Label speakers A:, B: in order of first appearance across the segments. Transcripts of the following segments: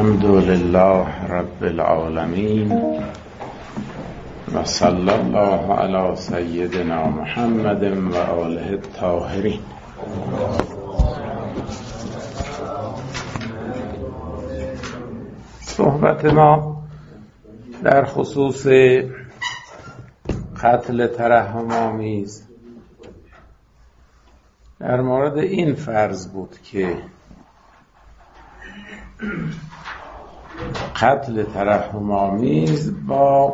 A: الحمد لله رب العالمين و صلی الله علی سیدنا محمد و آله الطاهرین. صحبت ما در خصوص قتل ترحم آمیز در مورد این فرض بود که قتل ترحم آمیز با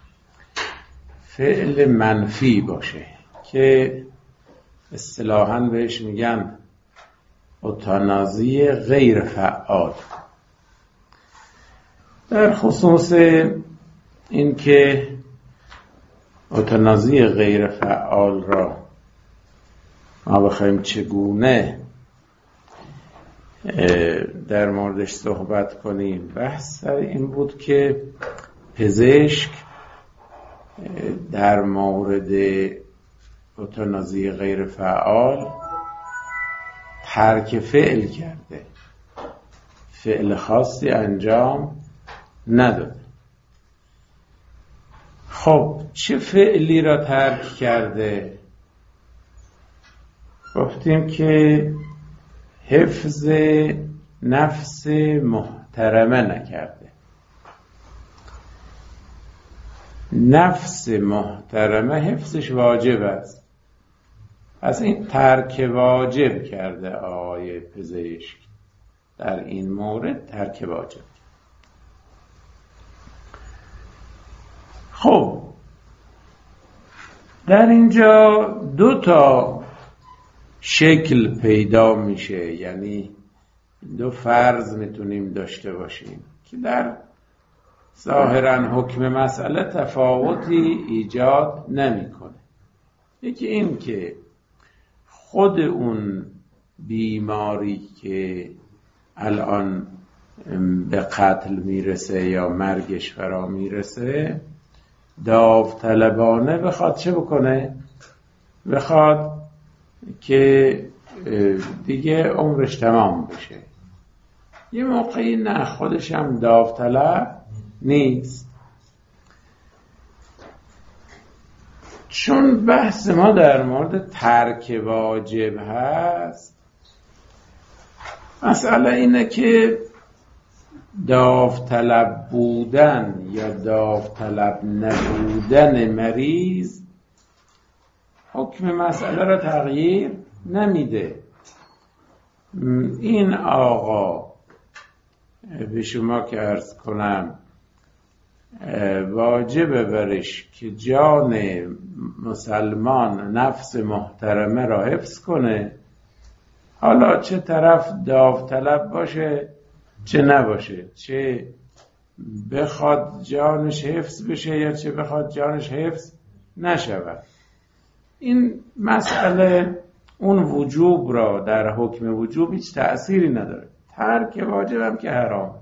A: فعل منفی باشه که اصطلاحاً بهش میگن اوتانازی غیر فعال. در خصوص این که اوتانازی غیر فعال را ما بخوایم چگونه در موردش صحبت کنیم، بحث سر این بود که پزشک در مورد اوتانازی غیر فعال ترک فعل کرده، فعل خاصی انجام نداده. خب چه فعلی را ترک کرده؟ گفتیم که حفظ نفس محترمه نکرده. نفس محترمه حفظش واجب است، پس این ترک واجب کرده آقای پزشک. در این مورد ترک واجب. خب در اینجا دو تا شکل پیدا میشه، یعنی دو فرض میتونیم داشته باشیم که در ظاهرا حکم مسئله تفاوتی ایجاد نمیکنه. یکی این که خود اون بیماری که الان به قتل میرسه یا مرگش فرا میرسه داوطلبانه بخواد چه بکنه؟ بخواد که دیگه عمرش تمام بشه. یه موقعی نه، خودش هم داوطلب نیست. چون بحث ما در مورد ترک واجب هست، مسئله اینه که داوطلب بودن یا داوطلب نبودن مریض حکم مسئله را تغییر نمیده. این آقا به شما که عرض کنم واجبه برش که جان مسلمان نفس محترمه را حفظ کنه، حالا چه طرف داوطلب باشه چه نباشه، چه بخواد جانش حفظ بشه یا چه بخواد جانش حفظ نشود. این مسئله اون وجوب را در حکم وجوب هیچ تأثیری نداره. ترک واجب هم که حرام.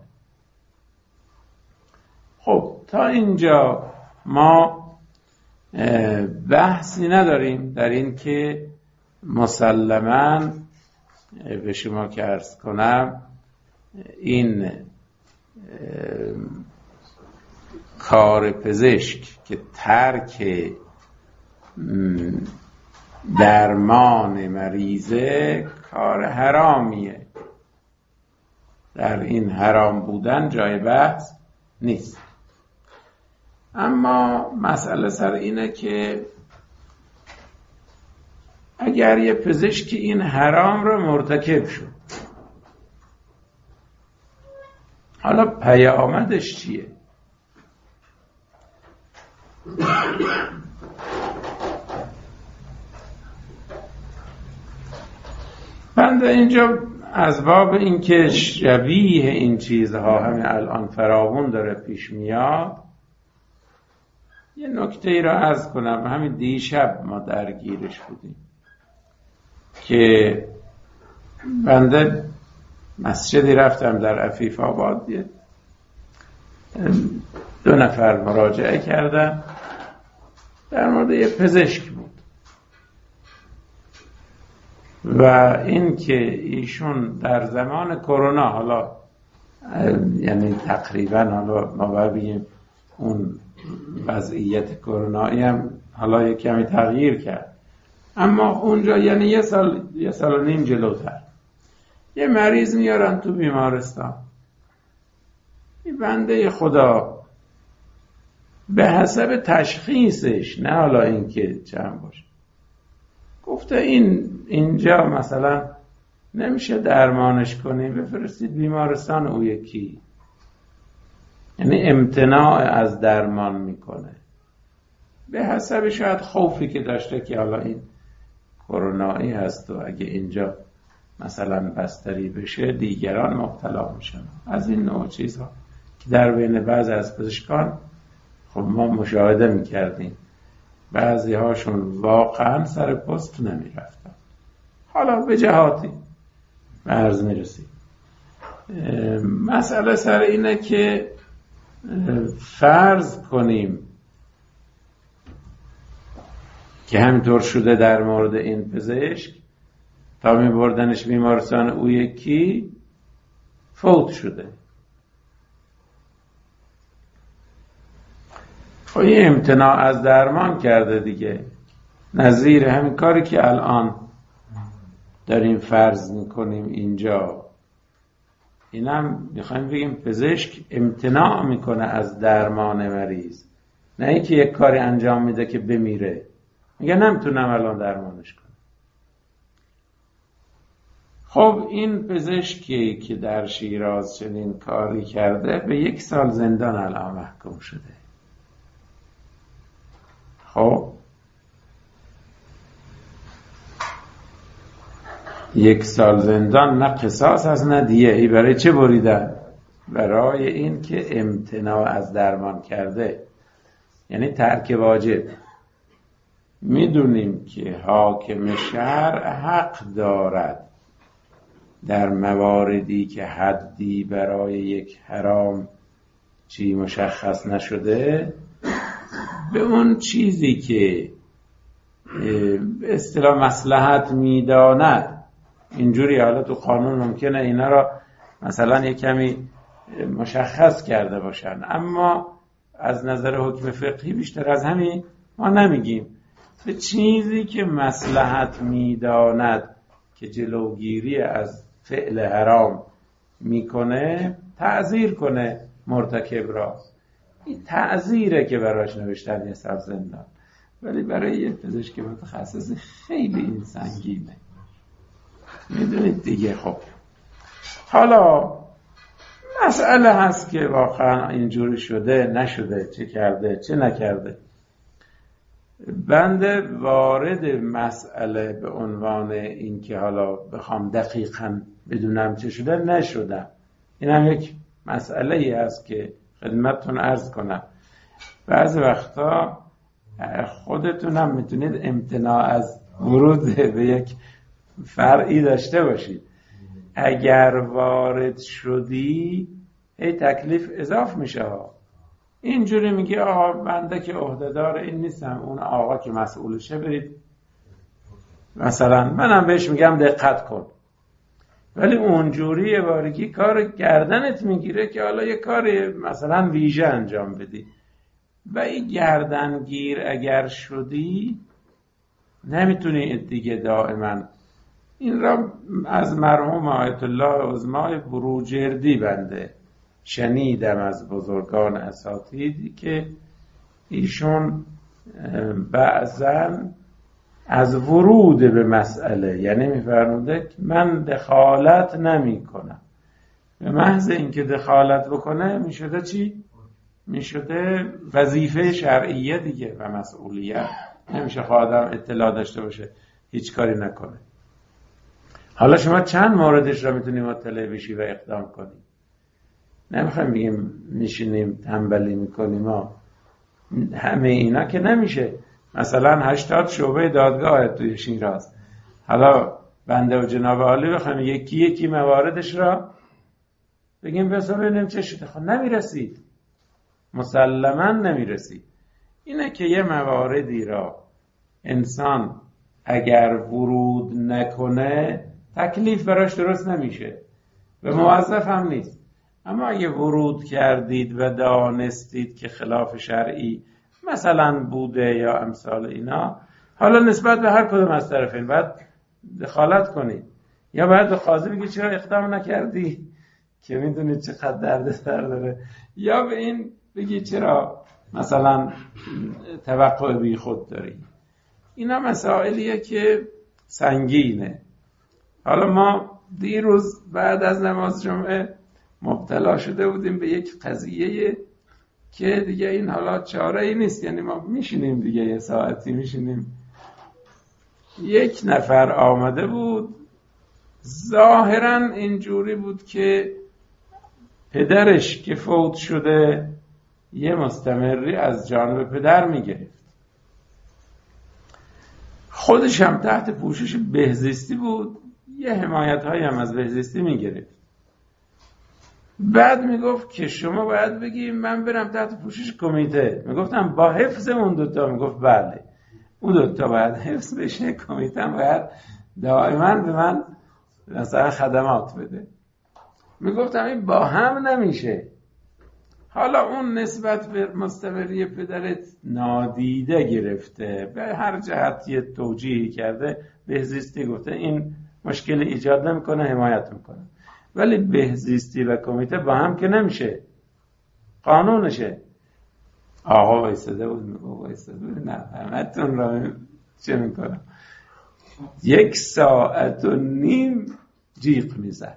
A: خب تا اینجا ما بحثی نداریم در این که مسلماً به شما که عرض کنم این کار پزشک که ترک درمان مریضه کار حرامیه. در این حرام بودن جای بحث نیست. اما مسئله سر اینه که اگر یه پزشک این حرام رو مرتکب شد، حالا پیامدش چیه؟ بنده اینجا از باب این که شبیه این چیزها همین الان فراوان داره پیش میاد، یه نکته ای را عرض کنم. همین دیشب ما درگیرش بودیم که بنده مسجدی رفتم در عفیف آباد، 2 نفر مراجعه کردن در مورد یه پزشک بود و این که ایشون در زمان کرونا، حالا یعنی تقریبا حالا ما باید بگیم اون وضعیت کرونایی هم حالا یک کمی تغییر کرد، اما اونجا یعنی یه سال و نیم جلوتر یه مریض میارن تو بیمارستان، این بنده خدا به حسب تشخیصش، نه حالا اینکه چند باشه، گفته اینجا مثلا نمیشه درمانش کنیم، بفرستید بیمارستان او یکی. یعنی امتناع از درمان میکنه به حسب شاید خوفی که داشته که حالا این کرونایی هست و اگه اینجا مثلا بستری بشه دیگران مبتلا میشن. از این نوع چیزها که در بین بعضی از پزشکان خب ما مشاهده میکردیم، بعضی هاشون واقعا سر پست نمیرفتن. حالا به جهاتی به عرض میرسیم. مسئله سر اینه که فرض کنیم که همینطور شده در مورد این پزشک، تا می بردنش بیمارستان او یکی فوت شده. خب این امتناع از درمان کرده دیگه، نظیر همین کاری که الان داریم فرض میکنیم اینجا. اینم میخوایم بگیم پزشک امتناع میکنه از درمان مریض، نه اینکه یک کاری انجام میده که بمیره، میگه نمیتونم الان درمانش کنم. خب این پزشکی که در شیراز چنین کاری کرده به 1 سال زندان الان محکوم شده. خب 1 سال زندان، نه قصاص هست نه دیه. ای برای چه بریدن؟ برای این که امتناع از درمان کرده، یعنی ترک واجب. میدونیم که حاکم شرع حق دارد در مواردی که حدی برای یک حرام چی مشخص نشده، به اون چیزی که به اصطلاح مصلحت میداند، اینجوری حالا تو قانون ممکنه اینا را مثلا یک کمی مشخص کرده باشن، اما از نظر حکم فقهی بیشتر از همین ما نمیگیم. به چیزی که مصلحت میداند که جلوگیری از فعل حرام میکنه تعزیر کنه مرتکب را. این تعزیره که براش نوشتن 1 سال زندان، ولی برای یه پزشک متخصص خیلی این سنگینه. میدونید دیگه. خب حالا مسئله هست که واقعا اینجوری شده نشده، چه کرده چه نکرده. بنده وارد مسئله به عنوان این که حالا بخوام دقیقاً بدونم چه شده نشدم. این هم یک مسئله ای هست که خدمتتون عرض کنم. بعضی وقتا خودتون هم میتونید امتناع از ورود به یک فرعی داشته باشید. اگر وارد شدی هی تکلیف اضاف میشه ها. اینجوری میگه آقا بنده که عهدهدار این نیستم، اون آقا که مسئولشه برید مثلا منم بهش میگم دقت کن، ولی اونجوری یه بارگی کار گردنت میگیره که حالا یه کار مثلا ویژه انجام بدی و این گردنگیر اگر شدی نمیتونی دیگه دائما. این را از مرحوم آیت الله عظمای بروجردی بنده شنیدم از بزرگان اساتیدی که ایشون بعضاً از ورود به مسئله، یعنی میفرموده که من دخالت نمی کنم، به محض اینکه دخالت بکنه میشده چی؟ میشده وظیفه شرعیه دیگه و مسئولیت. نمیشه آدم اطلاع داشته باشه هیچ کاری نکنه. حالا شما چند موردش را میتونیم مطلع بشی و اقدام کنیم. نمیخوایم بگیم میشینیم تنبلی میکنیم همه اینا که نمیشه. مثلا 80 شعبه دادگاه توی شیراز، حالا بنده و جناب عالی بخوایم یکی یکی مواردش را بگیم بس ببینیم چه شده، خب نمیرسید، مسلما نمیرسید. اینه که یه مواردی را انسان اگر ورود نکنه تکلیف براش درست نمیشه و موظف هم نیست. اما اگه ورود کردید و دانستید که خلاف شرعی مثلا بوده یا امثال اینا، حالا نسبت به هر کدوم از طرفین باید دخالت کنید، یا باید به قاضی بگید چرا اقدام نکردی که میدونید چقدر دردسر داره، یا به این بگید چرا مثلا توقع بی خود داری. اینا مسائلیه که سنگینه. حالا ما دیروز بعد از نماز جمعه مبتلا شده بودیم به یک قضیه که دیگه این حالا چاره ای نیست، یعنی ما میشینیم دیگه یه ساعتی میشینیم. یک نفر آمده بود، ظاهرا اینجوری بود که پدرش که فوت شده یه مستمری از جانب پدر میگرفت، خودش هم تحت پوشش بهزیستی بود، یه حمایت هایی هم از بهزیستی میگرفت. بعد میگفت که شما باید بگی من برم تحت پوشش کمیته. میگفتم با حفظ اون دوتا؟ میگفت بله، اون دوتا باید حفظ بشه، کمیته هم باید دائما به من مثلا خدمات بده. میگفتم این با هم نمیشه. حالا اون نسبت به مستمری پدرت نادیده گرفته، به هر جهتی توجیهی کرده، بهزیستی گفته این مشکل ایجاد نمیکنه، حمایت میکنه. ولی بهزیستی و کمیته با هم که نمیشه، قانونشه. آقا وایساده بود، میگو وایساده بود، نه همتون را چه میکنم. 1.5 ساعت جیغ میزد.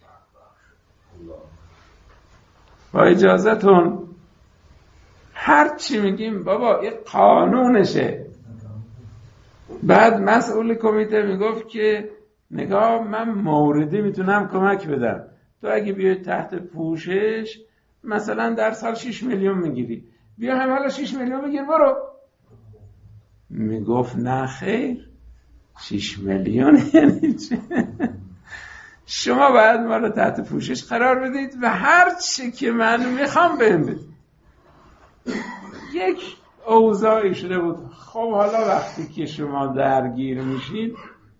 A: با اجازتون هر چی میگیم بابا این قانونشه. بعد مسئول کمیته میگفت که نگاه من موردی میتونم کمک بدم، تو اگه بیای تحت پوشش مثلا در سال 6 میلیون میگیری، بیا هم حالا 6 میلیون بگیر برو. میگفت نه خیر، 6 میلیون یعنی چه؟ شما باید ما رو تحت پوشش قرار بدید و هر چی که من میخوام بهم بدید. یک اوضاعی شده بود. خب حالا وقتی که شما درگیر میشید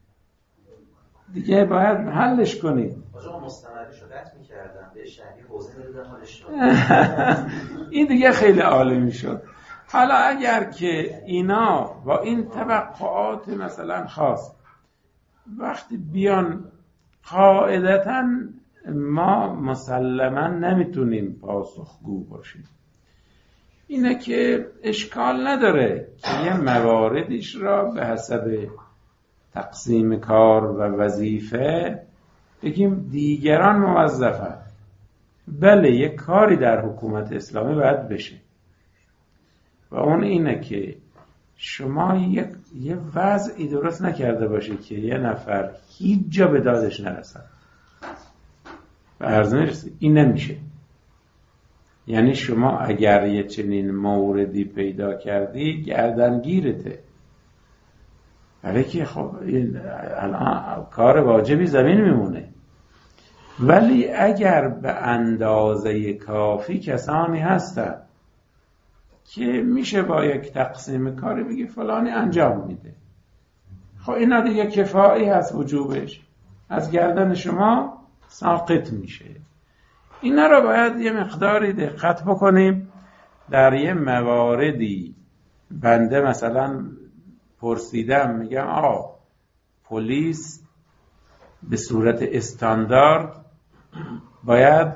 A: دیگه باید حلش کنید.
B: آجا مستمریشو قطع میکردن، به شهری حوزه میدادن حالش
A: این دیگه خیلی عالی میشد. حالا اگر که اینا با این توقعات مثلا خاص وقتی بیان، قاعدتاً ما مسلماً نمیتونیم پاسخگو باشیم. اینه که اشکال نداره که یه مواردیش را به حسب تقسیم کار و وظیفه بگیم دیگران موظفن. بله یک کاری در حکومت اسلامی باید بشه و اون اینه که شما یه وضعی درست نکرده باشه که یه نفر هیچ جا به دادش نرسد و عرض نرسه. این نمیشه. یعنی شما اگر یه چنین موردی پیدا کردی گردنگیرته، برای که خب الان کار واجبی زمین میمونه. ولی اگر به اندازه کافی کسانی هستن که میشه با یک تقسیم کاری بگی فلانی انجام میده، خب اینا دیگه کفایی هست، وجوبش از گردن شما ساقط میشه. اینا رو باید یه مقداری دقت بکنیم. در یه مواردی بنده مثلا پرسیدم، میگم پلیس به صورت استاندارد باید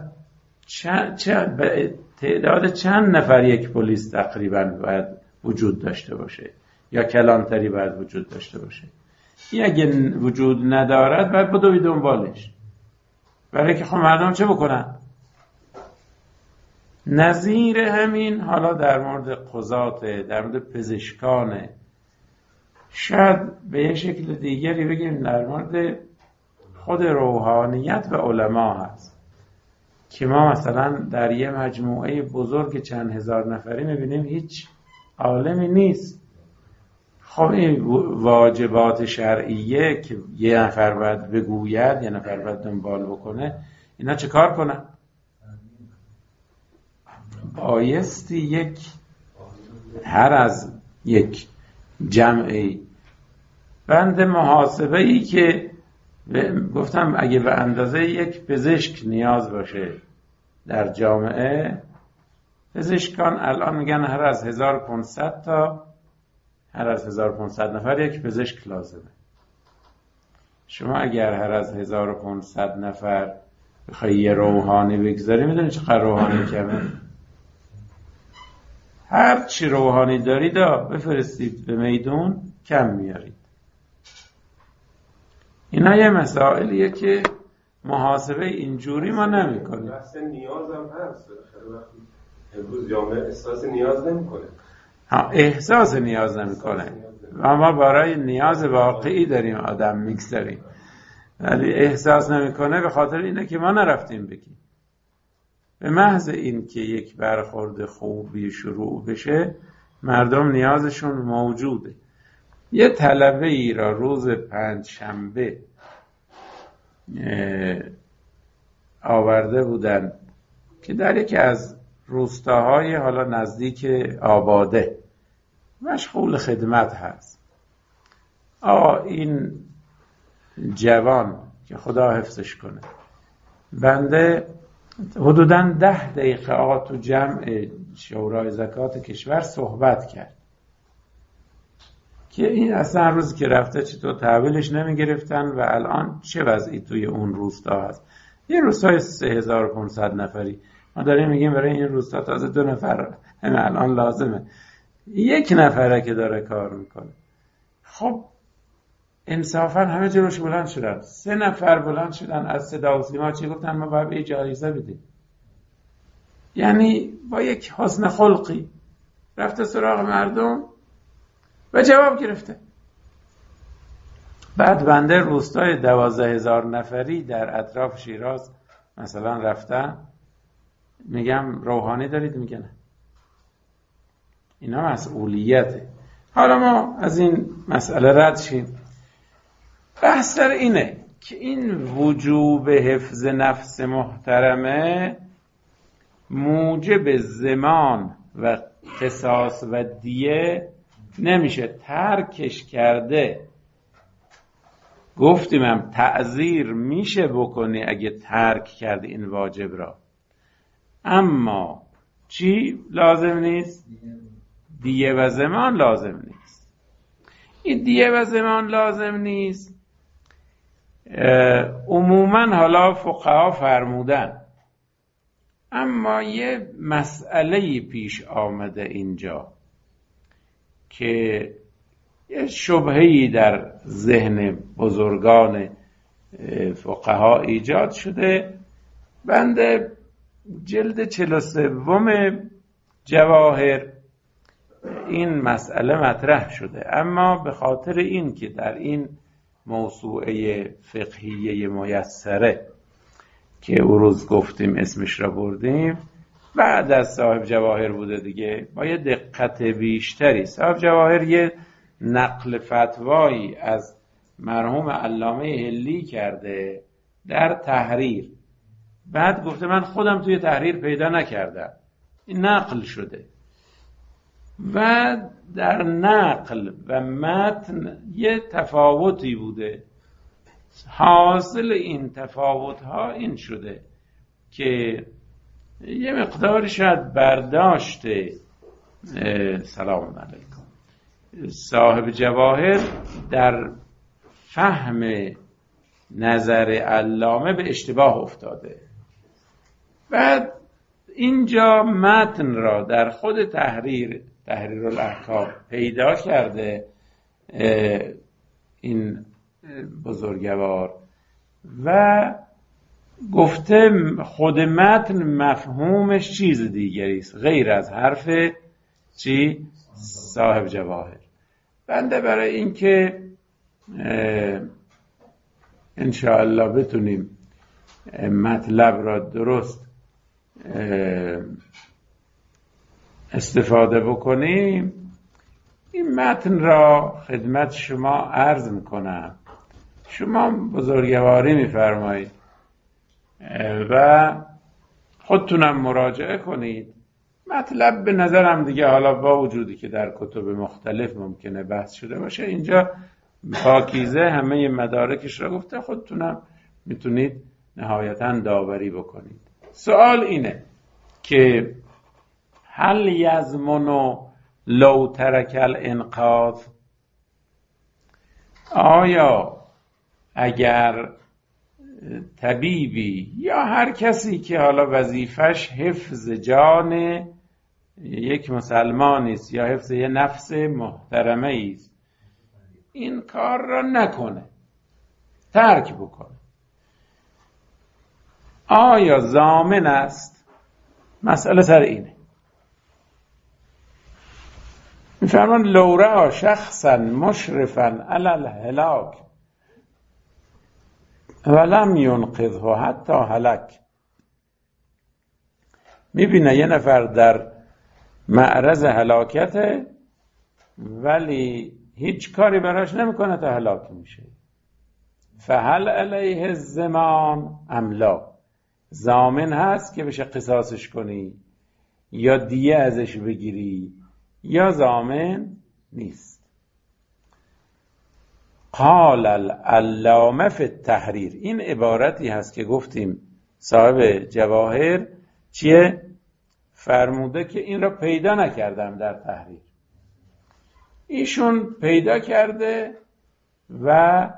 A: تعداد چند نفر یک پلیس تقریبا باید وجود داشته باشه یا کلانتری باید وجود داشته باشه. این اگه وجود ندارد باید بدوی دنبالش، برای که خب مردم چه بکنن؟ نظیر همین حالا در مورد قضات، در مورد پزشکانه، شاید به یه شکل دیگری بگیم در مورد خود روحانیت و علما هست که ما مثلا در یه مجموعه بزرگ چند هزار نفری میبینیم هیچ عالمی نیست. خب این واجبات شرعیه که یه نفر باید بگوید، یه نفر باید دنبال بکنه، اینا چه کار کنن؟ بایستی هر از یک جمعی بند محاسبه ای که گفتم اگه به اندازه یک پزشک نیاز باشه در جامعه پزشکان الان میگن هر از 1500 تا هر از 1500 نفر یک پزشک لازمه. شما اگر هر از 1500 نفر بخوای یه روحانی بگذاری، میدونی چقدر روحانی کمه؟ هر چی روحانی دارید بفرستید به میدون کم میارید. اینا یه مسائلیه که محاسبه اینجوری ما نمی کنیم.
C: بحث نیاز هم هست. وقتی امروز جامعه احساس نیاز نمی کنه.
A: احساس نیاز نمی کنه و ما برای نیاز واقعی داریم آدم میگذاریم، ولی احساس نمی کنه به خاطر اینه که ما نرفتیم بگیم. به محض این که یک برخورد خوبی شروع بشه مردم نیازشون موجوده. یه طلبه ای را روز پنجشنبه آورده بودن که در یکی از روستاهای حالا نزدیک آباده مشغول خدمت هست. این جوان که خدا حفظش کنه، بنده حدوداً 10 دقیقه تو جمع شورای زکات کشور صحبت کرد که این اصلا روزی که رفته چطور تحویلش نمی گرفتن و الان چه وضعی توی اون روستا هست. یه روستای 3500 نفری، ما داریم میگیم برای این روستا تازه 2 نفر همه الان لازمه، 1 نفره که داره کار میکنه. خب انصافا همه جلوش بلند شدن، 3 نفر بلند شدن از صدا و سیما چی گفتن؟ ما باید به جایزه بدیم. یعنی با یک حسن خلقی رفته سراغ مردم و جواب گرفته. بعد بنده روستای 12000 نفری در اطراف شیراز مثلا رفتن، میگم روحانی دارید؟ میگن اینا مسئولیته. حالا ما از این مسئله رد شیم. بحث در اینه که این وجوب حفظ نفس محترمه موجب زمان و قصاص و دیه نمیشه. ترکش کرده گفتیم هم تعزیر میشه بکنی اگه ترک کردی این واجب را، اما چی لازم نیست؟ دیه و زمان لازم نیست. این دیه و زمان لازم نیست. عموما حالا فقها فرمودن، اما یه مسئله پیش آمده اینجا که یه شبهه‌ای در ذهن بزرگان فقها ایجاد شده. بنده جلد 43 جواهر این مسئله مطرح شده، اما به خاطر این که در این موسوعه فقهیه میسره که او روز گفتیم اسمش را بردیم، بعد از صاحب جواهر بوده دیگه، با یه دقت بیشتری. صاحب جواهر یه نقل فتوایی از مرحوم علامه هلی کرده در تحریر، بعد گفته من خودم توی تحریر پیدا نکردم، این نقل شده. و در نقل و متن یه تفاوتی بوده. حاصل این تفاوت ها این شده که یه مقدار شاید برداشت سلام علیکم صاحب جواهر در فهم نظر علامه به اشتباه افتاده. بعد اینجا متن را در خود تحریر الاحکام پیدا کرده این بزرگوار و گفته خود متن مفهومش چیز دیگری است غیر از حرف چی؟ صاحب جواهر. بنده برای اینکه انشاءالله بتونیم مطلب را درست استفاده بکنیم، این متن را خدمت شما عرض میکنم. شما بزرگواری میفرمایید و خودتونم مراجعه کنید. مطلب به نظرم دیگه حالا با وجودی که در کتب مختلف ممکنه بحث شده باشه، اینجا پاکیزه همه مدارکش را گفته، خودتونم میتونید نهایتاً داوری بکنید. سوال اینه که هل یضمن لو ترک الانقاذ، آیا اگر طبیبی یا هر کسی که حالا وظیفش حفظ جان یک مسلمانی است یا حفظ یک نفس محترمه است، این کار را نکنه، ترک بکنه، آیا ضامن است؟ مسئله سر اینه. میفرمان لو رأى شخصا مشرفا علی الهلاک ولم ینقذه حتی هلک، میبینه یه نفر در معرض هلاکته ولی هیچ کاری براش نمیکنه تا هلاک میشه. فهل علیه الضمان ام لا، ضامن هست که بشه قصاصش کنی یا دیه ازش بگیری یا ضامن نیست. قال العلامه فی التحریر، این عبارتی هست که گفتیم صاحب جواهر چیه؟ فرموده که این را پیدا نکردم در تحریر. ایشون پیدا کرده و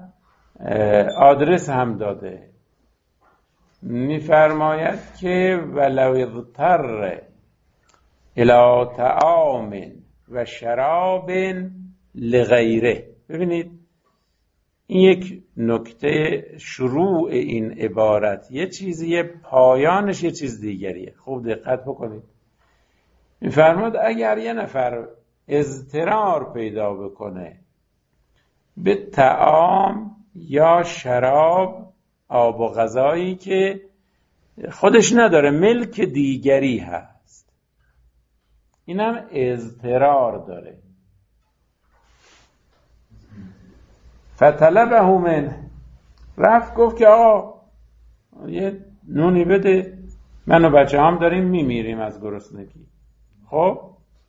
A: آدرس هم داده. میفرماید که ولو اضطر الی طعام و شراب لغیره. ببینید این یک نکته شروع این عبارت، یه چیزیه پایانش یه چیز دیگریه. خوب دقت بکنید. میفرماد اگر یه نفر اضطرار پیدا بکنه به طعام یا شراب، آب و غذایی که خودش نداره، ملک دیگری هست، اینم اضطرار داره، فطلبه منه، رفت گفت که آقا یه نونی بده، من و بچه هم داریم میمیریم از گرسنگی. خب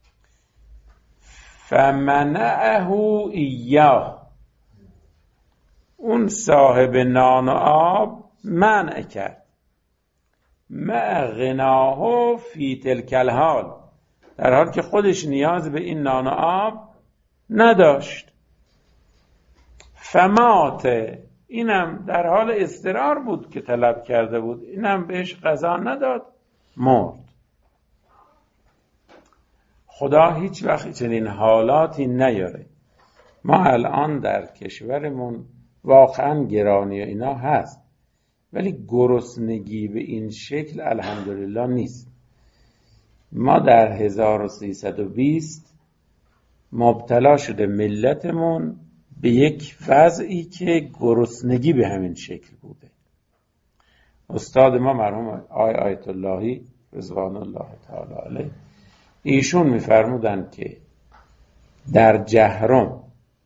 A: فمنعه ایاه، اون صاحب نان و آب منع کرد، مع غناه فی تلک الحال، در حال که خودش نیاز به این نان و آب نداشت. فمات، اینم در حال اضطرار بود که طلب کرده بود، اینم بهش غذا نداد، مرد. خدا هیچ وقت چنین حالاتی نیاره. ما الان در کشورمون واقعا گرانی و اینا هست، ولی گرسنگی به این شکل الحمدلله نیست. ما در 1320 مبتلا شده ملتمون به یک وضعی که گرسنگی به همین شکل بوده. استاد ما مرحوم آیت اللهی رضوان الله تعالی علیه، ایشون میفرمودن که در جهرم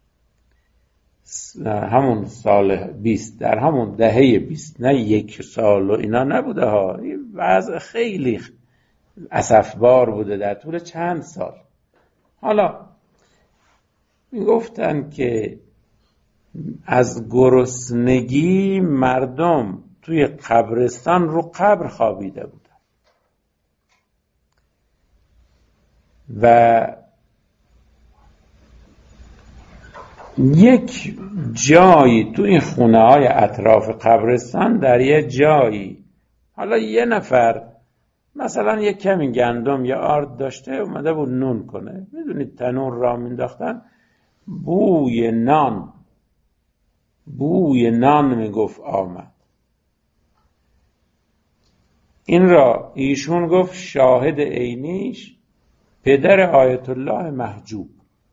A: همون سال 20، در همون دهه 20، نه یک سال و اینا نبوده ها، این وضع خیلی اسفبار بوده در طول چند سال. حالا میگفتن که از گرسنگی مردم توی قبرستان رو قبر خوابیده بودن و یک جایی تو این خونه های اطراف قبرستان، در یه جایی حالا یه نفر مثلا یک کمی گندم یا آرد داشته، اومده بود نون کنه، میدونید تنور را مینداختن، بوی نان میگفت آمد. این را ایشون گفت شاهد عینیش پدر آیت الله محجوب،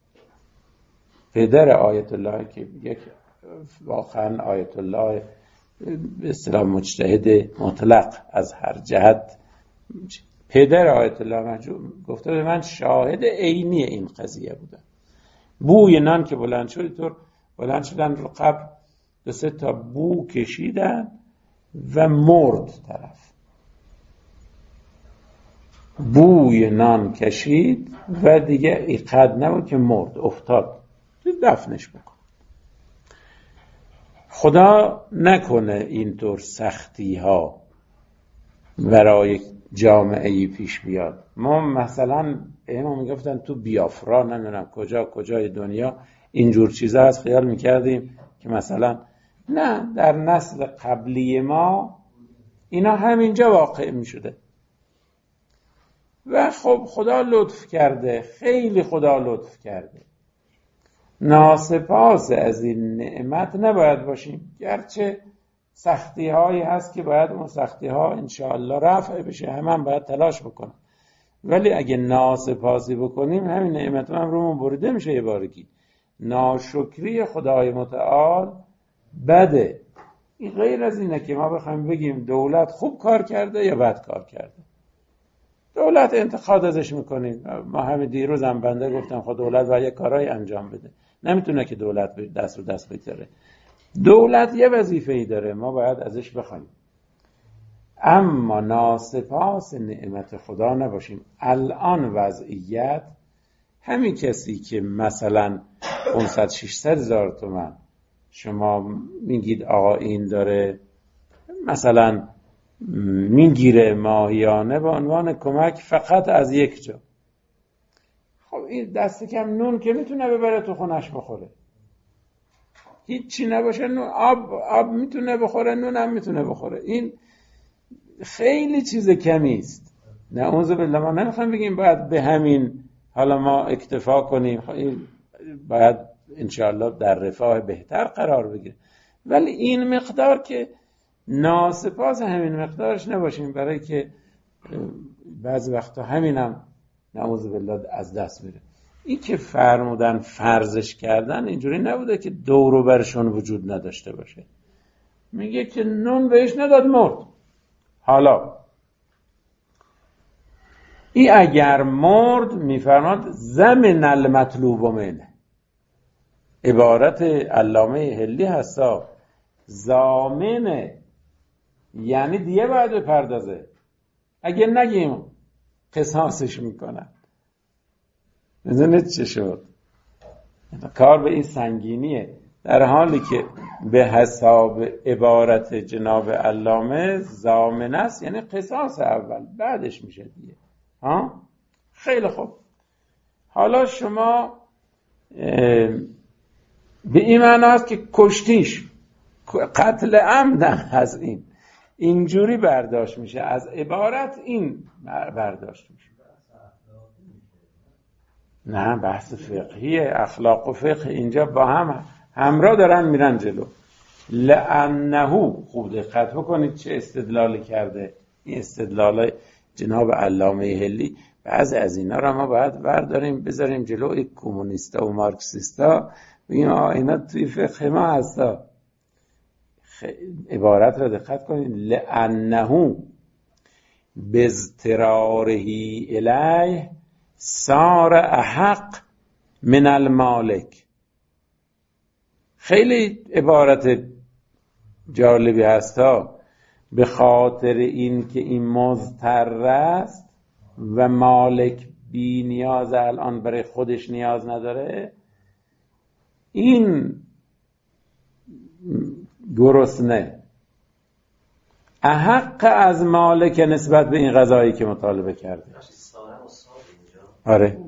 A: پدر آیت الله که یک واقعا آیت الله به اصطلاح مجتهد مطلق از هر جهت، پدر آیت الله محجوب گفته به من شاهد عینی این قضیه بودن. بوی نان که بلند شد، طور بلند شدن رو قبر 2-3 تا بو کشیدن و مرد طرف. بوی نان کشید و دیگه ایقد نبود که مرد، افتاد، دفنش بکن. خدا نکنه اینطور سختی ها برای جامعه پیش بیاد. ما مثلا ما میگفتن تو بیافرا نمیدونم کجای دنیا اینجور چیزا هست، خیال میکردیم که مثلا نه، در نسل قبلی ما اینا همینجا واقع میشده و خب خدا لطف کرده، خیلی خدا لطف کرده. ناسپاس از این نعمت نباید باشیم، گرچه سختی هایی هست که باید اون سختی ها انشاءالله رفع بشه، هم باید تلاش بکنم، ولی اگه ناسپاسی بکنیم همین نعمت هم رومون بریده میشه یه بارگی. ناشکری خدای متعال بده. این غیر از اینه که ما بخوایم بگیم دولت خوب کار کرده یا بد کار کرده. دولت انتقاد ازش میکنیم، ما همین دیروز هم بنده گفتم خود دولت باید یه کارهای انجام بده، نمیتونه که دولت دست رو دست بگذاره. دولت یه وظیفه‌ای داره، ما باید ازش بخوایم، اما ناسپاس نعمت خدا نباشیم. الان وضعیت همین کسی که مثلا 500-600 هزار تومان شما میگید آقا این داره مثلا میگیره ماهیانه به عنوان کمک فقط از یک جا، خب این دست کم نون که میتونه ببره تو خونش بخوره، هیچی نباشه، نون آب میتونه بخوره، نون هم میتونه بخوره، این خیلی چیز کمی است. نعوذ بالله، ما نمیخوایم بگیم باید به همین حالا ما اکتفا کنیم، باید انشاءالله در رفاه بهتر قرار بگیره، ولی این مقدار که ناسپاس همین مقدارش نباشیم، برای که بعضی وقتا همینم نعوذ بالله از دست میره. این که فرمودن فرضش کردن اینجوری نبوده که دور و برشون وجود نداشته باشه، میگه که نون بهش نداد مرد. حالا این اگر مرد میفرماد زمن المطلوب منه، عبارت علامه هلی هستا، زامنه یعنی دیگه باید بپردازه، اگه نگیم قصاصش میکنن. میدونید چه شد؟ کار به این سنگینیه، در حالی که به حساب عبارت جناب علامه ضامن است یعنی قصاص اول، بعدش میشه دیگه. خیلی خوب، حالا شما به این معنی است که کشتیش قتل عمدن، از این اینجوری برداشت میشه، از عبارت این برداشت میشه. نه، بحث فقهیه، اخلاق و فقه اینجا با هم همراه دارن میرن جلو. لأنه، خوب دقت بکنید چه استدلالی کرده، این استدلال جناب علامه هلی. بعضی از اینا را ما باید برداریم بذاریم جلوی کمونیستا و مارکسیستا، بگیم اینا توی فقه ما هستا. عبارت را دقت کنید، لأنه باضطرارهی الیه صار احق من المالک. خیلی عبارت جالبی هستا، به خاطر این که این مضطر است و مالک بی نیاز، الان برای خودش نیاز نداره، این گرسنه احق از مالک نسبت به این غذایی که مطالبه کرده. آره،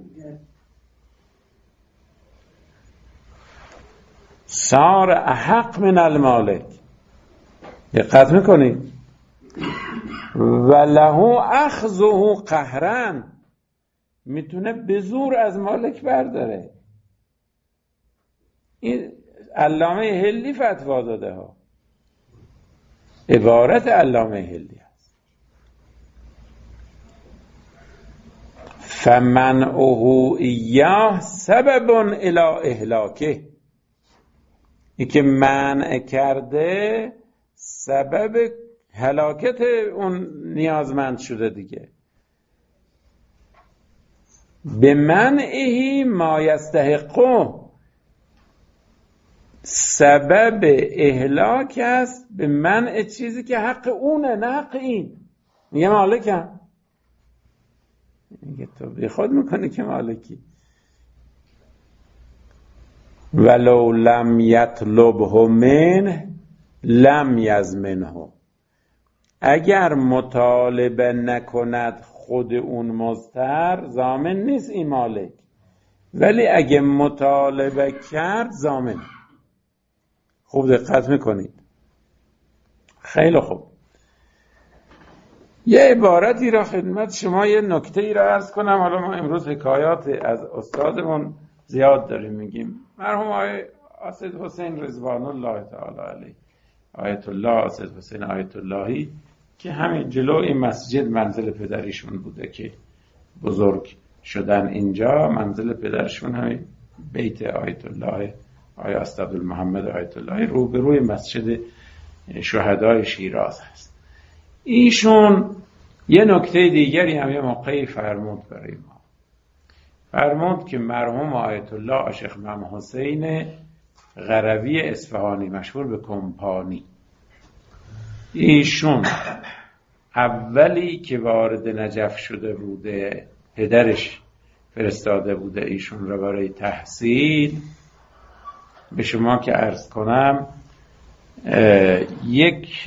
A: صار احق من المالک. دقت میکنید، و له اخذه قهرا، میتونه به زور از مالک برداره. این علامه هلی فتوا داده ها، عبارت علامه هلی است. فمنعه ایاه سبب الی اهلاکه، این که منع کرده سبب هلاکت اون نیازمند شده دیگه. به منعه ما یستحقه، سبب اهلاک است به منع چیزی که حق اونه نه حق این. میگه مالکم، میگه تو بی خود میکنی که مالکی. ولو لم یطلبه منه لم یضمنه، اگر مطالبه نکند خود اون مضطر ضامن نیست این مالک، ولی اگه مطالبه کرد ضامن. خوب دقت میکنید. خیلی خوب. یه عبارتی را خدمت شما، یه نکته ای را عرض کنم. حالا ما امروز حکایات از استادمون زیاد داریم میگیم. مرحوم آقای اسد حسین رضوان الله تعالی علیه، آیت الله اسد حسین آیت اللهی، که همین جلو این مسجد منزل پدریشون بوده که بزرگ شدن اینجا. منزل پدرشون همین بیت آیت الله آقای استعبدالمحمد آیت الله روبروی مسجد شهدای شیراز هست. ایشون یه نکته دیگری هم یه موقعی فرمود برای ما. فرمود که مرحوم آیت الله عاشق امام حسین غروی اصفهانی، مشهور به کمپانی، ایشون اولی که وارد نجف شده بوده، پدرش فرستاده بوده ایشون را برای تحصیل. به شما که عرض کنم یک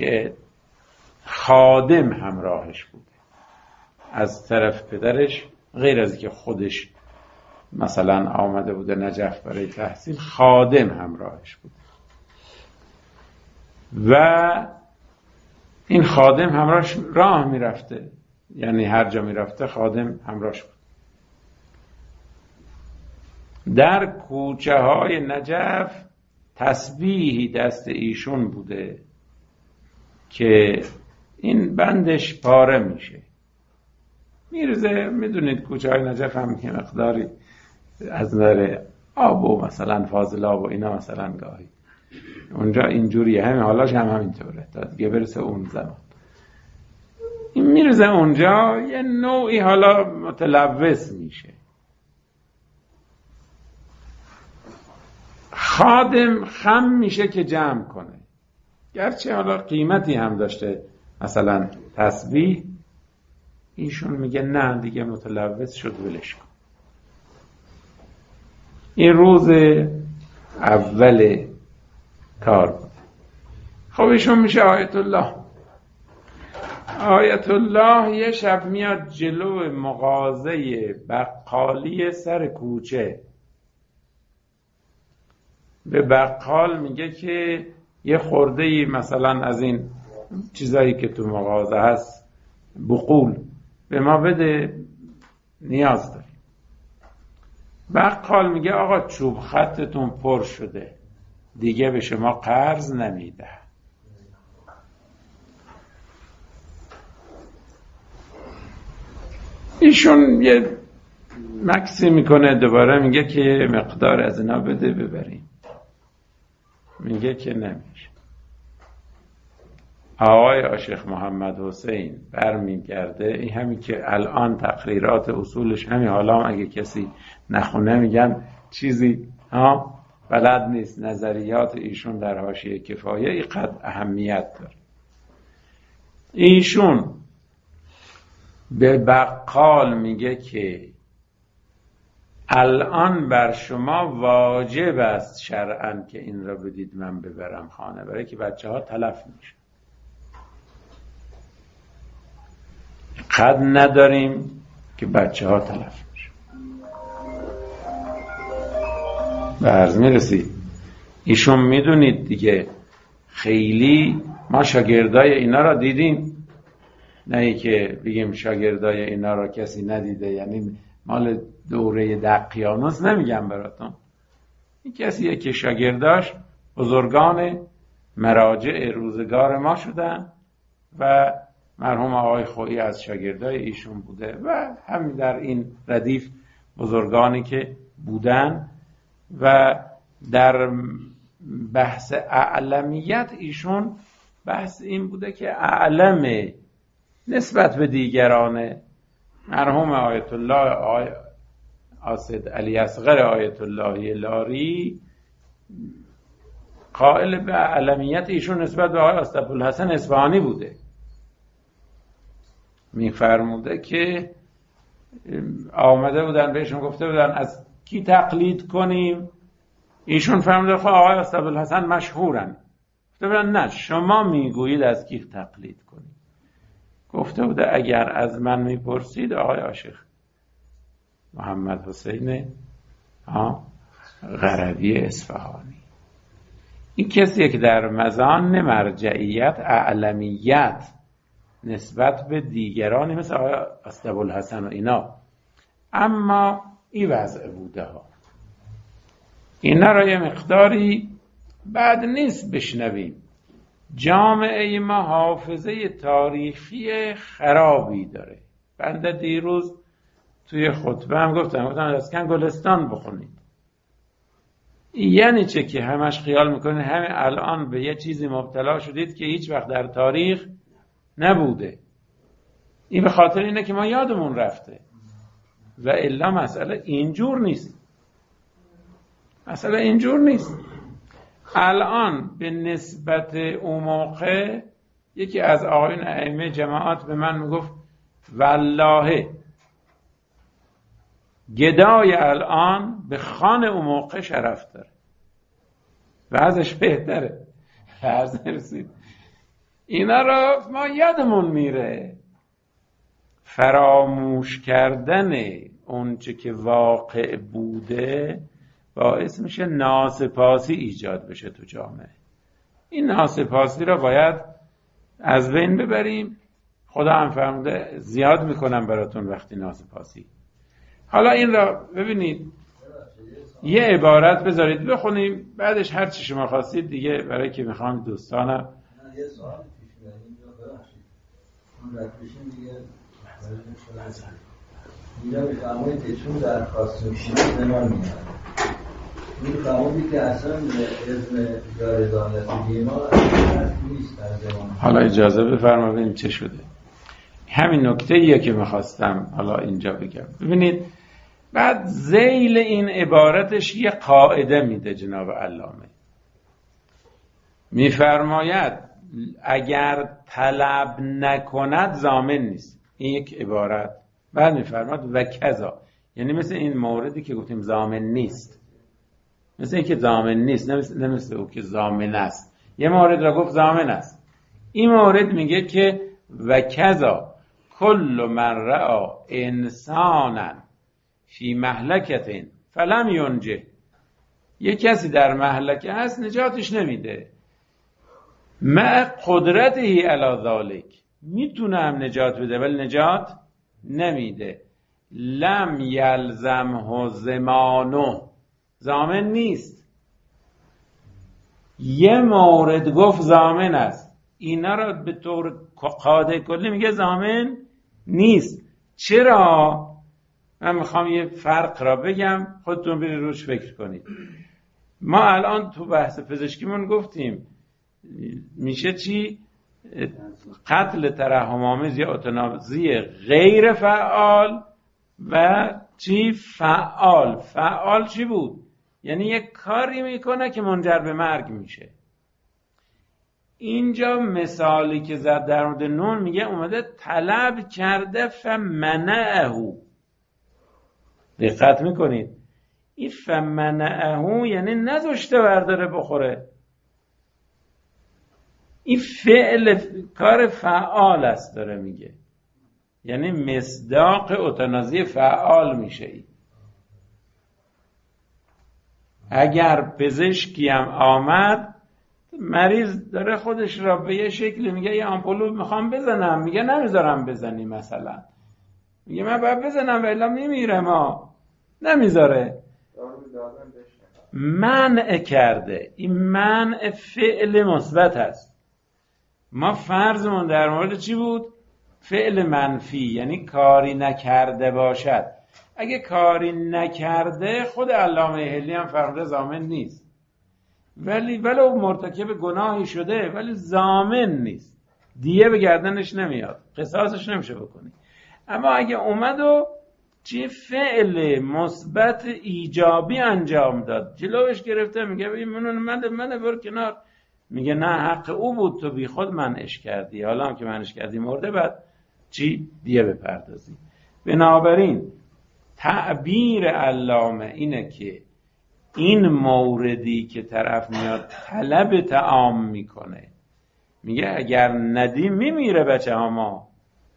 A: خادم همراهش بوده از طرف پدرش، غیر از که خودش مثلا آمده بوده نجف برای تحصیل، خادم همراهش بوده و این خادم همراهش راه میرفته، یعنی هر جا میرفته خادم همراهش بود. در کوچه های نجف تسبیحی دست ایشون بوده که این بندش پاره میشه، میرزه. میدونید کوچه های نجف هم که مقداری از نظر آب و مثلا فاضل آب و اینا مثلا گاهی اونجا اینجوریه، همین حالاش هم همینطوره تا دیگه برسه اون زمان. این میرزه اونجا یه نوعی حالا متلوث میشه. خادم خم میشه که جمع کنه، گرچه حالا قیمتی هم داشته مثلا تسبیح. ایشون میگه نه دیگه متلوث شد، ولش کن. این روز اول کار بود. خب ایشون میشه آیت الله. آیت الله یه شب میاد جلو مغازه بقالی سر کوچه، به بقال میگه که یه خورده‌ای مثلا از این چیزایی که تو مغازه هست، بقول، به ما بده، نیاز داریم. بقال میگه آقا چوب خطتون پر شده، دیگه به شما قرض نمیده. ایشون یه مکسی میکنه، دوباره میگه که مقدار از اینا بده ببریم. میگه که نمیشه. آقای عاشق محمد حسین برمیگرده، این همین که الان تقریرات اصولش همین، حالا هم اگه کسی نخونه میگن چیزی بلد نیست. نظریات ایشون در حاشیه کفایه اینقدر اهمیت داره. ایشون به بقال میگه که الان بر شما واجب است شرعاً که این را بدید من ببرم خانه، برای که بچه ها تلف میشه. قد نداریم که بچه ها تلف میشه. به عرض میرسید. ایشون میدونید دیگه، خیلی ما شاگردای اینا را دیدیم، نه ای که بگیم شاگردای اینا را کسی ندیده، یعنی مال دوره دقیانوس نمیگم براتون. این کسیه که شاگرداش بزرگان مراجع روزگار ما شدن و مرحوم آقای خویی از شاگردای ایشون بوده و همین در این ردیف بزرگانی که بودن. و در بحث اعلمیت ایشون بحث این بوده که اعلم نسبت به دیگرانه. مرحوم آیت الله آقای اسد علی اصغر آیت الله لاری قائل به اعلمیت ایشون نسبت به آقای استعبدالحسن اصفهانی بوده. میفرموده که آمده بودن بهشون گفته بودن از کی تقلید کنیم، ایشون فرموده خب آقای استعبدالحسن مشهورن. گفته بودن نه، شما میگویید از کی تقلید کنیم. گفته بوده اگر از من میپرسید آقای عاشق محمد حسین قربی اصفهانی، این کسیه که در مزان مرجعیت اعلمیت نسبت به دیگرانی مثل آقای اسدابوالحسن و اینا، اما این وضع بوده ها. اینا را یه مقداری بد نیست بشنویم. جامعه ما حافظه تاریخی خرابی داره. بنده دیروز توی خطبه هم گفتم از کن گلستان بخونید. یعنی چه که همش خیال میکنید همین الان به یه چیزی مبتلا شدید که هیچ وقت در تاریخ نبوده. این به خاطر اینه که ما یادمون رفته و الا مسئله اینجور نیست. مسئله اینجور نیست. الان به نسبت اون موقع یکی از آقایون ائمه جماعت به من میگفت والله گدای الان به خان اون موقع شرف داره و ازش بهتره. فرض نرسید اینا را ما یادمون میره. فراموش کردن اونچه که واقع بوده باعث میشه ناسپاسی ایجاد بشه تو جامعه. این ناسپاسی را باید از بین ببریم. خدا هم فرموده زیاد میکنم براتون وقتی ناسپاسی. حالا این را ببینید یه عبارت بذارید بخونیم، بعدش هر چی شما خواستید دیگه، برای که میخوام دوستانم
D: یه سوال پیش میاد اینجا ببخشید. اون رد بشیم دیگه اینجا میفهمونید که چون درخواست میشید نمان میاد میفهمونید که اصلا اسم جاردانیتی ما نیست در زمان.
A: حالا اجازه بفرما ببینیم چه شده. همین نکته ایه که میخواستم حالا اینجا بگم. ببینید بعد ذیل این عبارتش یه قاعده میده جناب علامه، میفرماید اگر طلب نکند ضامن نیست. این یک عبارت. بعد میفرماید و کذا، یعنی مثل این موردی که گفتیم ضامن نیست، مثل این که ضامن نیست، نه مثل او که ضامن است. یه مورد را گفت ضامن است، این مورد میگه که و کذا کل من رأى انسانا فی مهلکت فلم ینجه، یک کسی در مهلکه هست نجاتش نمیده، مع قدرته علی ذلک، میتونه هم نجات بده ولی نجات نمیده، لم یلزمه ضمانه، ضامن نیست. یه مورد گفت ضامن است، اینا را به طور قاعده کلی میگه ضامن نیست. چرا؟ من میخوام یه فرق را بگم، خودتون برید روش فکر کنید. ما الان تو بحث پزشکیمون گفتیم میشه چی؟ قتل ترحم‌آمیز یا اتنازی غیر فعال و چی؟ فعال. فعال چی بود؟ یعنی یک کاری میکنه که منجر به مرگ میشه. اینجا مثالی که زد در مورد نون میگه اومده طلب کرده فمنعه. دقت میکنید این فمنعه یعنی نذاشته برداره بخوره. این فعل کار فعال است داره میگه، یعنی مصداق اتنازی فعال میشه. اگر پزشکی هم آمد مریض داره خودش را به یه شکلی میگه یه آمپولو میخوام بزنم، میگه نمیذارم بزنی، مثلا میگه من باید بزنم و الا میمیره، ما نمیذاره، منع کرده. این منع فعل مثبت هست. ما فرضمون در مورد چی بود؟ فعل منفی، یعنی کاری نکرده باشد. اگه کاری نکرده خود علامه حلی هم فرموده ضامن نیست، ولو مرتکب گناهی شده ولی ضامن نیست، دیه به گردنش نمیاد، قصاصش نمیشه بکنی. اما اگه اومد و چی فعل مثبت ایجابی انجام داد، جلوش گرفته، میگه ببین من بر کنار، میگه نه حق او بود، تو بی خود منعش کردی، حالا هم که منعش کردی مرده، بعد چی؟ دیه بپردازی. بنابراین تعبیر علامه اینه که این موردی که طرف میاد طلب طعام میکنه، میگه اگر ندی میمیره بچه ها، ما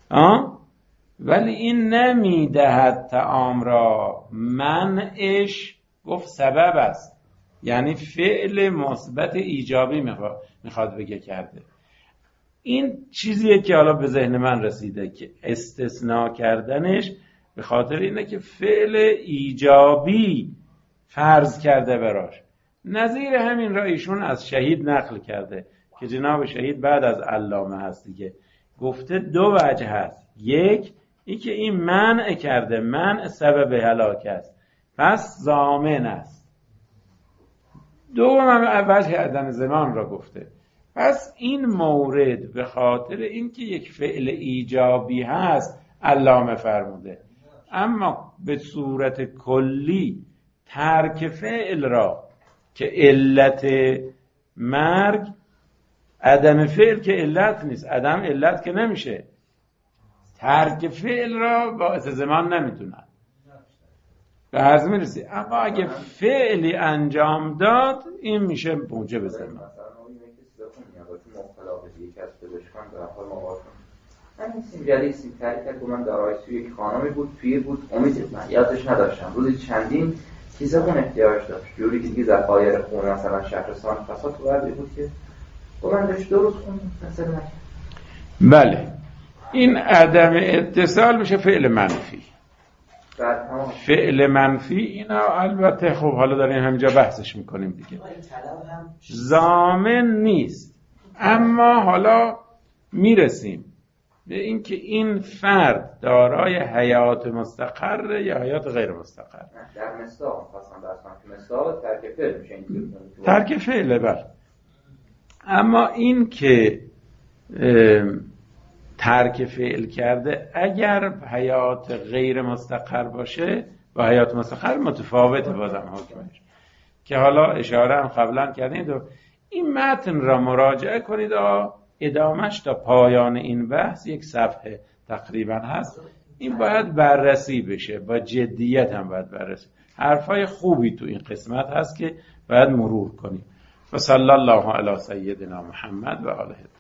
A: ولی این نمیدهد طعام را، منعش گفت سبب است، یعنی فعل مثبت ایجابی میخواد بگه کرده. این چیزیه که حالا به ذهن من رسیده که استثناء کردنش به خاطر اینه که فعل ایجابی فرض کرده براش. نظیر همین را ایشون از شهید نقل کرده که جناب شهید بعد از علامه هست دیگه، گفته دو وجه هست. یک این که این منع کرده، منع سبب هلاک است، پس ضامن است. دوم هم وجه عدم ضمان را گفته. پس این مورد به خاطر اینکه یک فعل ایجابی هست علامه فرموده، اما به صورت کلی ترک فعل را که علت مرگ، عدم فعل که علت نیست، عدم علت که نمیشه، ترک فعل را باعث زمان نمیتونن به هضم میرسی، اما اگه فعلی انجام داد این میشه موجب زمان.
E: یکی از پزشکان در حال مواجه من این سیم سیمتری کرد، من در آیسیو یک خانمی بود، پیر بود، امید من یادش نداشتم، روزی چندین کیسه خون احتیاج داشت، جوری که دیگه ذخایر خون مثلا شهرستان فساد تو وضعی بود که من داشت 2 روز خون مثلا نکرد.
A: بله این عدم اتصال میشه فعل منفی. فعل منفی اینا البته خب حالا داریم همینجا بحثش میکنیم دیگه، ضامن نیست، اما حالا میرسیم به اینکه این فرد دارای حیات مستقر یا حیات غیر مستقر.
E: در مصداق خواستم درستم که مصداق ترک فعل میشه،
A: ترک فعله بله، اما این که ترک فعل کرده اگر حیات غیر مستقر باشه با حیات مستقر متفاوته بازم حکمش، که حالا اشاره هم قبلا کردید و این متن را مراجعه کنید و ادامهش تا پایان این بحث 1 صفحه تقریبا هست، این باید بررسی بشه، با جدیت هم باید بررسی. حرفای خوبی تو این قسمت هست که باید مرور کنیم. و صلی الله علی سیدنا محمد و آله.